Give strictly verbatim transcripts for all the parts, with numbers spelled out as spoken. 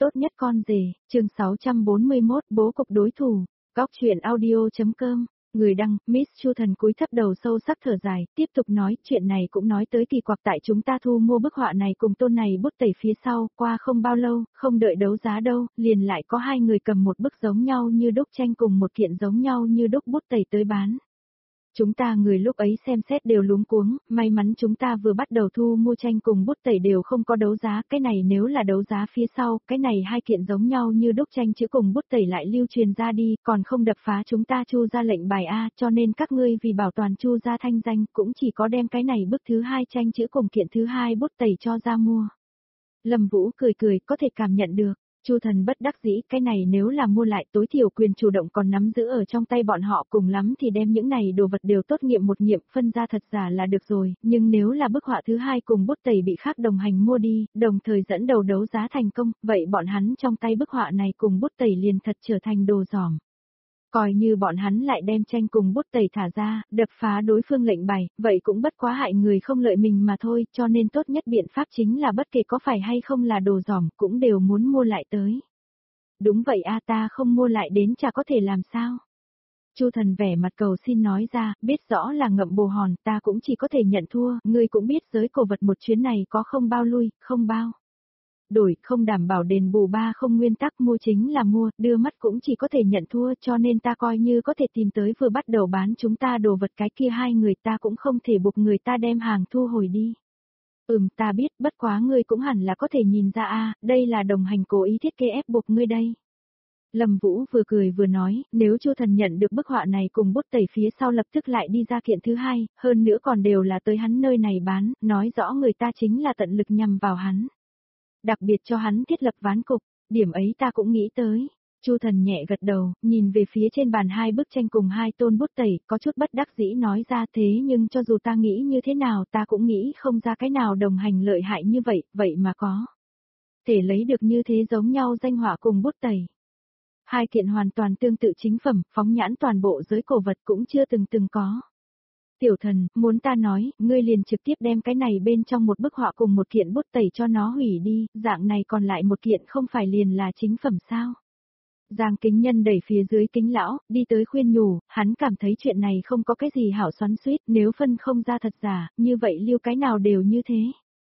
tốt nhất con rể, chương sáu trăm bốn mươi mốt bố cục đối thủ, góc chuyện audio.com, người đăng, Miss Chu Thần cúi thấp đầu sâu sắc thở dài, tiếp tục nói, chuyện này cũng nói tới kỳ quặc tại chúng ta thu mua bức họa này cùng tôn này bút tẩy phía sau, qua không bao lâu, không đợi đấu giá đâu, liền lại có hai người cầm một bức giống nhau như đúc tranh cùng một kiện giống nhau như đúc bút tẩy tới bán. Chúng ta người lúc ấy xem xét đều luống cuống, may mắn chúng ta vừa bắt đầu thu mua tranh cùng bút tẩy đều không có đấu giá, cái này nếu là đấu giá phía sau, cái này hai kiện giống nhau như đúc tranh chữ cùng bút tẩy lại lưu truyền ra đi, còn không đập phá chúng ta Chu ra lệnh bài A, cho nên các ngươi vì bảo toàn Chu ra thanh danh cũng chỉ có đem cái này bức thứ hai tranh chữ cùng kiện thứ hai bút tẩy cho ra mua. Lâm Vũ cười cười, có thể cảm nhận được. Chu Thần bất đắc dĩ, cái này nếu là mua lại tối thiểu quyền chủ động còn nắm giữ ở trong tay bọn họ, cùng lắm thì đem những này đồ vật đều tốt nghiệm một nghiệm phân ra thật giả là được rồi, nhưng nếu là bức họa thứ hai cùng bút tẩy bị khác đồng hành mua đi, đồng thời dẫn đầu đấu giá thành công, vậy bọn hắn trong tay bức họa này cùng bút tẩy liền thật trở thành đồ giỏm. Coi như bọn hắn lại đem tranh cùng bút tẩy thả ra, đập phá đối phương lệnh bài, vậy cũng bất quá hại người không lợi mình mà thôi, cho nên tốt nhất biện pháp chính là bất kể có phải hay không là đồ giỏm, cũng đều muốn mua lại tới. Đúng vậy a, ta không mua lại đến chả có thể làm sao. Chu Thần vẻ mặt cầu xin nói ra, biết rõ là ngậm bồ hòn, ta cũng chỉ có thể nhận thua, ngươi cũng biết giới cổ vật một chuyến này có không bao lui, không bao đổi, không đảm bảo đền bù, ba không nguyên tắc, mua chính là mua, đưa mắt cũng chỉ có thể nhận thua, cho nên ta coi như có thể tìm tới vừa bắt đầu bán chúng ta đồ vật cái kia hai người, ta cũng không thể buộc người ta đem hàng thu hồi đi. Ừm, ta biết, bất quá ngươi cũng hẳn là có thể nhìn ra a, đây là đồng hành cố ý thiết kế ép buộc ngươi đây. Lâm Vũ vừa cười vừa nói, nếu Chu Thần nhận được bức họa này cùng bút tẩy phía sau lập tức lại đi ra kiện thứ hai, hơn nữa còn đều là tới hắn nơi này bán, nói rõ người ta chính là tận lực nhằm vào hắn. Đặc biệt cho hắn thiết lập ván cục, điểm ấy ta cũng nghĩ tới. Chu Thần nhẹ gật đầu, nhìn về phía trên bàn hai bức tranh cùng hai tôn bút tẩy, có chút bất đắc dĩ nói ra, thế nhưng cho dù ta nghĩ như thế nào ta cũng nghĩ không ra cái nào đồng hành lợi hại như vậy, vậy mà có thể lấy được như thế giống nhau danh họa cùng bút tẩy. Hai kiện hoàn toàn tương tự chính phẩm, phóng nhãn toàn bộ giới cổ vật cũng chưa từng từng có. Tiểu Thần, muốn ta nói, ngươi liền trực tiếp đem cái này bên trong một bức họa cùng một kiện bút tẩy cho nó hủy đi, dạng này còn lại một kiện không phải liền là chính phẩm sao? Giang Kính Nhân đẩy phía dưới Kính lão, đi tới khuyên nhủ, hắn cảm thấy chuyện này không có cái gì hảo xoắn xuýt, nếu phân không ra thật giả, như vậy lưu cái nào đều như thế.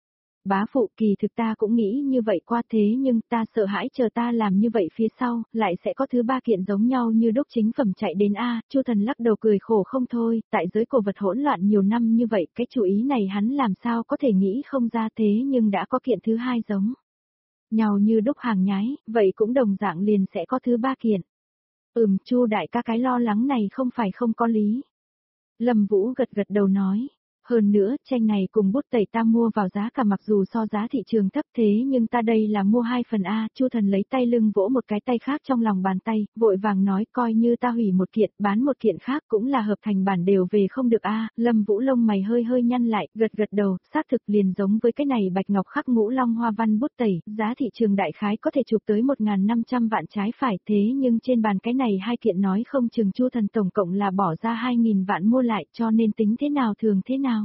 Bá phụ, kỳ thực ta cũng nghĩ như vậy qua, thế nhưng ta sợ hãi chờ ta làm như vậy phía sau, lại sẽ có thứ ba kiện giống nhau như đúc chính phẩm chạy đến a. Chu Thần lắc đầu cười khổ không thôi, tại giới cổ vật hỗn loạn nhiều năm như vậy, cái chủ ý này hắn làm sao có thể nghĩ không ra, thế nhưng đã có kiện thứ hai giống nhau như đúc hàng nhái, vậy cũng đồng dạng liền sẽ có thứ ba kiện. Ừm, Chu đại ca, cái lo lắng này không phải không có lý. Lâm Vũ gật gật đầu nói. Hơn nữa, tranh này cùng bút tẩy ta mua vào giá cả mặc dù so giá thị trường thấp, thế nhưng ta đây là mua hai phần a. Chu Thần lấy tay lưng vỗ một cái tay khác trong lòng bàn tay, vội vàng nói, coi như ta hủy một kiện, bán một kiện khác cũng là hợp thành bản đều về không được a. Lâm Vũ lông mày hơi hơi nhăn lại, gật gật đầu, xác thực liền giống với cái này bạch ngọc khắc ngũ long hoa văn bút tẩy, giá thị trường đại khái có thể chụp tới một nghìn năm trăm vạn trái phải, thế nhưng trên bàn cái này hai kiện nói không chừng Chu Thần tổng cộng là bỏ ra hai nghìn vạn mua lại, cho nên tính thế nào thường thế nào.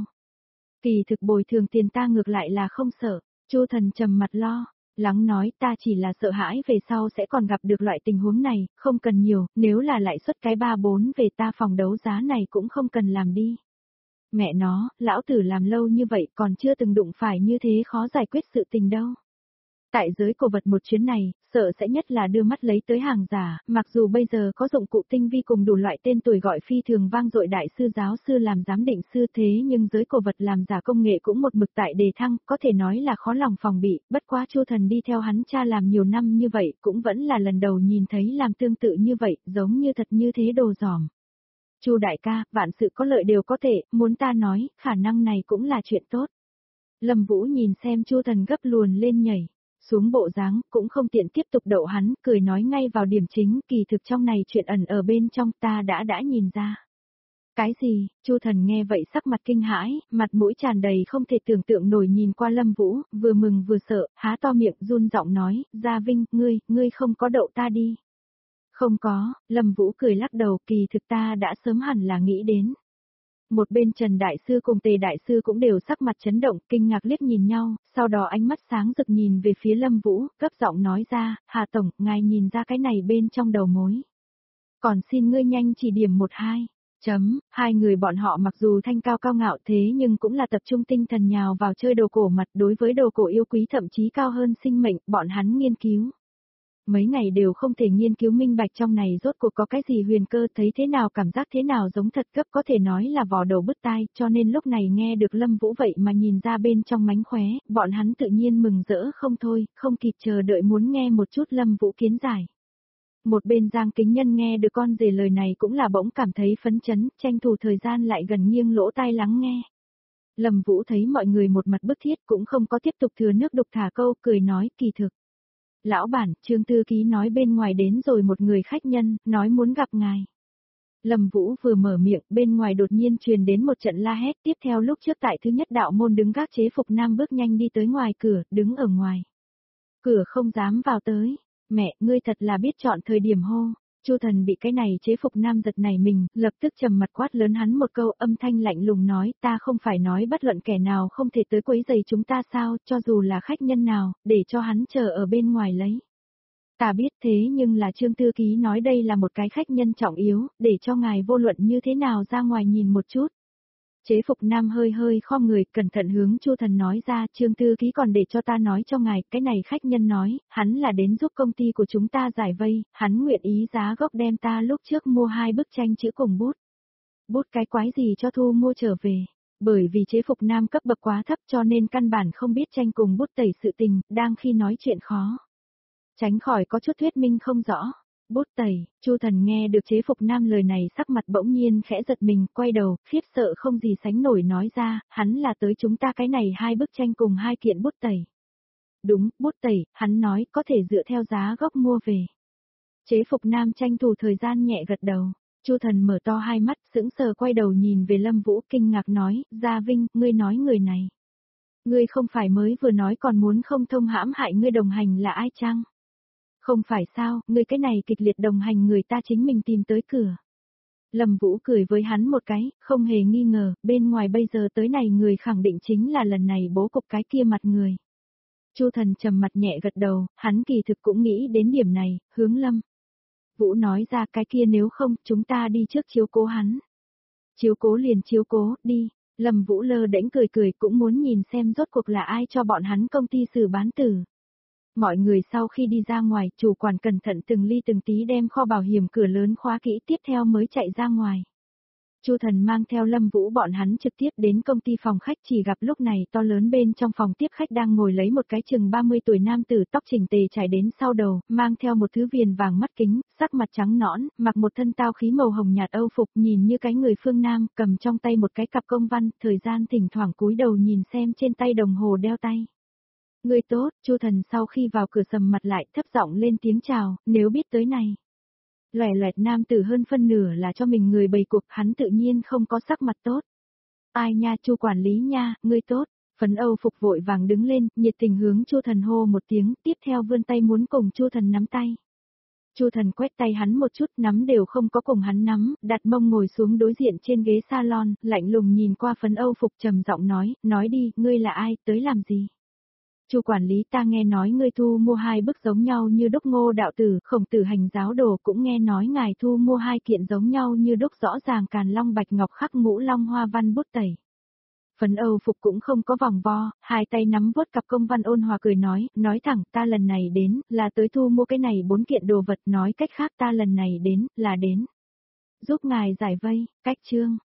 Kỳ thực bồi thường tiền ta ngược lại là không sợ. Chu Thần trầm mặt lo lắng nói, ta chỉ là sợ hãi về sau sẽ còn gặp được loại tình huống này, không cần nhiều, nếu là lại xuất cái ba bốn về ta phòng đấu giá này cũng không cần làm đi. Mẹ nó, lão tử làm lâu như vậy còn chưa từng đụng phải như thế khó giải quyết sự tình đâu. Tại giới cổ vật một chuyến này, sợ sẽ nhất là đưa mắt lấy tới hàng giả, mặc dù bây giờ có dụng cụ tinh vi cùng đủ loại tên tuổi gọi phi thường vang dội đại sư giáo sư làm giám định sư, thế nhưng giới cổ vật làm giả công nghệ cũng một mực tại đề thăng, có thể nói là khó lòng phòng bị, bất quá Chu Thần đi theo hắn cha làm nhiều năm như vậy, cũng vẫn là lần đầu nhìn thấy làm tương tự như vậy, giống như thật như thế đồ giỏm. Chu đại ca, vạn sự có lợi đều có thể, muốn ta nói, khả năng này cũng là chuyện tốt. Lâm Vũ nhìn xem Chu Thần gấp luồn lên nhảy xuống bộ dáng, cũng không tiện tiếp tục đậu hắn, cười nói ngay vào điểm chính, kỳ thực trong này chuyện ẩn ở bên trong ta đã đã nhìn ra. Cái gì? Chu Thần nghe vậy sắc mặt kinh hãi, mặt mũi tràn đầy không thể tưởng tượng nổi nhìn qua Lâm Vũ, vừa mừng vừa sợ, há to miệng run giọng nói, Gia Vinh, ngươi, ngươi không có đậu ta đi. Không có, Lâm Vũ cười lắc đầu, kỳ thực ta đã sớm hẳn là nghĩ đến. Một bên Trần Đại Sư cùng Tề Đại Sư cũng đều sắc mặt chấn động, kinh ngạc liếc nhìn nhau, sau đó ánh mắt sáng rực nhìn về phía Lâm Vũ, cấp giọng nói ra, Hà Tổng, ngài nhìn ra cái này bên trong đầu mối. Còn xin ngươi nhanh chỉ điểm một hai. Chấm, hai người bọn họ mặc dù thanh cao cao ngạo thế nhưng cũng là tập trung tinh thần nhào vào chơi đồ cổ mặt, đối với đồ cổ yêu quý thậm chí cao hơn sinh mệnh, bọn hắn nghiên cứu. Mấy ngày đều không thể nghiên cứu minh bạch trong này rốt cuộc có cái gì huyền cơ, thấy thế nào cảm giác thế nào giống thật cấp, có thể nói là vò đầu bứt tai, cho nên lúc này nghe được Lâm Vũ vậy mà nhìn ra bên trong mánh khóe, bọn hắn tự nhiên mừng rỡ không thôi, không kịp chờ đợi muốn nghe một chút Lâm Vũ kiến giải. Một bên Giang Kính Nhân nghe được con rể lời này cũng là bỗng cảm thấy phấn chấn, tranh thủ thời gian lại gần nghiêng lỗ tai lắng nghe. Lâm Vũ thấy mọi người một mặt bức thiết cũng không có tiếp tục thừa nước đục thả câu, cười nói kỳ thực. Lão bản, Trương Thư Ký nói bên ngoài đến rồi một người khách nhân, nói muốn gặp ngài. Lâm Vũ vừa mở miệng, bên ngoài đột nhiên truyền đến một trận la hét, tiếp theo lúc trước tại thứ nhất đạo môn đứng gác chế phục nam bước nhanh đi tới ngoài cửa, đứng ở ngoài. Cửa không dám vào tới. Mẹ, ngươi thật là biết chọn thời điểm hô. Chu Thần bị cái này chế phục nam giật này mình, lập tức trầm mặt quát lớn hắn một câu, âm thanh lạnh lùng nói, ta không phải nói bất luận kẻ nào không thể tới quấy rầy chúng ta sao, cho dù là khách nhân nào, để cho hắn chờ ở bên ngoài lấy. Ta biết thế nhưng là Trương Thư Ký nói đây là một cái khách nhân trọng yếu, để cho ngài vô luận như thế nào ra ngoài nhìn một chút. Chế phục nam hơi hơi khom người, cẩn thận hướng Chu Thần nói ra, Trương Thư Ký còn để cho ta nói cho ngài, cái này khách nhân nói, hắn là đến giúp công ty của chúng ta giải vây, hắn nguyện ý giá gốc đem ta lúc trước mua hai bức tranh chữ cùng bút. Bút cái quái gì cho thu mua trở về, bởi vì chế phục nam cấp bậc quá thấp cho nên căn bản không biết tranh cùng bút tẩy sự tình, đang khi nói chuyện khó. Tránh khỏi có chút thuyết minh không rõ. Bút tẩy, Chu Thần nghe được chế phục nam lời này sắc mặt bỗng nhiên khẽ giật mình, quay đầu, khiếp sợ không gì sánh nổi nói ra, hắn là tới chúng ta cái này hai bức tranh cùng hai kiện bút tẩy. Đúng, bút tẩy, hắn nói, có thể dựa theo giá gốc mua về. Chế phục nam tranh thủ thời gian nhẹ gật đầu, Chu Thần mở to hai mắt, sững sờ quay đầu nhìn về Lâm Vũ kinh ngạc nói, Gia Vinh, ngươi nói người này. Ngươi không phải mới vừa nói còn muốn không thông hãm hại ngươi đồng hành là ai chăng? Không phải sao, ngươi cái này kịch liệt đồng hành người ta chính mình tìm tới cửa. Lâm Vũ cười với hắn một cái, không hề nghi ngờ, bên ngoài bây giờ tới này người khẳng định chính là lần này bố cục cái kia mặt người. Chu Thần trầm mặt nhẹ gật đầu, hắn kỳ thực cũng nghĩ đến điểm này, hướng Lâm Vũ nói ra cái kia nếu không, chúng ta đi trước chiếu cố hắn. Chiếu cố liền chiếu cố, đi. Lâm Vũ lơ đễnh cười cười cũng muốn nhìn xem rốt cuộc là ai cho bọn hắn công ty xử bán tử. Mọi người sau khi đi ra ngoài, chủ quản cẩn thận từng ly từng tí đem kho bảo hiểm cửa lớn khóa kỹ, tiếp theo mới chạy ra ngoài. Chu Thần mang theo Lâm Vũ bọn hắn trực tiếp đến công ty phòng khách, chỉ gặp lúc này to lớn bên trong phòng tiếp khách đang ngồi lấy một cái chừng ba mươi tuổi nam tử, tóc chỉnh tề trải đến sau đầu, mang theo một thứ viền vàng mắt kính, sắc mặt trắng nõn, mặc một thân tao khí màu hồng nhạt Âu phục, nhìn như cái người phương Nam, cầm trong tay một cái cặp công văn, thời gian thỉnh thoảng cúi đầu nhìn xem trên tay đồng hồ đeo tay. Người tốt, Chu Thần sau khi vào cửa sầm mặt lại, thấp giọng lên tiếng chào, nếu biết tới này. Loẻ loẹt nam tử hơn phân nửa là cho mình người bày cuộc, hắn tự nhiên không có sắc mặt tốt. Ai nha, Chu quản lý nha, ngươi tốt. Phấn Âu phục vội vàng đứng lên, nhiệt tình hướng Chu Thần hô một tiếng, tiếp theo vươn tay muốn cùng Chu Thần nắm tay. Chu Thần quét tay hắn một chút, nắm đều không có cùng hắn nắm, đặt mông ngồi xuống đối diện trên ghế salon, lạnh lùng nhìn qua Phấn Âu phục trầm giọng nói, nói đi, ngươi là ai, tới làm gì? Chu quản lý, ta nghe nói ngươi thu mua hai bức giống nhau như đúc Ngô đạo tử, Khổng Tử hành giáo đồ, cũng nghe nói ngài thu mua hai kiện giống nhau như đúc rõ ràng Càn Long bạch ngọc khắc ngũ long hoa văn bút tẩy. Phấn Âu phục cũng không có vòng vo, hai tay nắm vuốt cặp công văn ôn hòa cười nói, nói thẳng, ta lần này đến, là tới thu mua cái này bốn kiện đồ vật, nói cách khác ta lần này đến, là đến giúp ngài giải vây. Cách chương